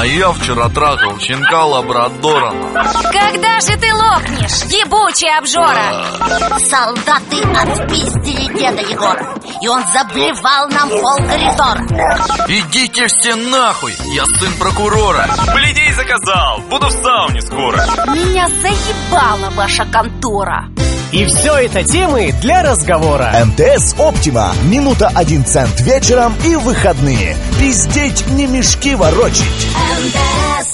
А я вчера трахал щенка лабрадора. Когда же ты лопнешь, ебучий обжора? Солдаты отпиздили деда Егора, и он заблевал нам полкоридора. Идите все нахуй, я сын прокурора. Блядей заказал, буду в сауне скоро. Меня заебала ваша контора. И все это темы для разговора. МТС Оптима. Минута 1 цент вечером и в выходные. Пиздеть, не мешки ворочить. МТС.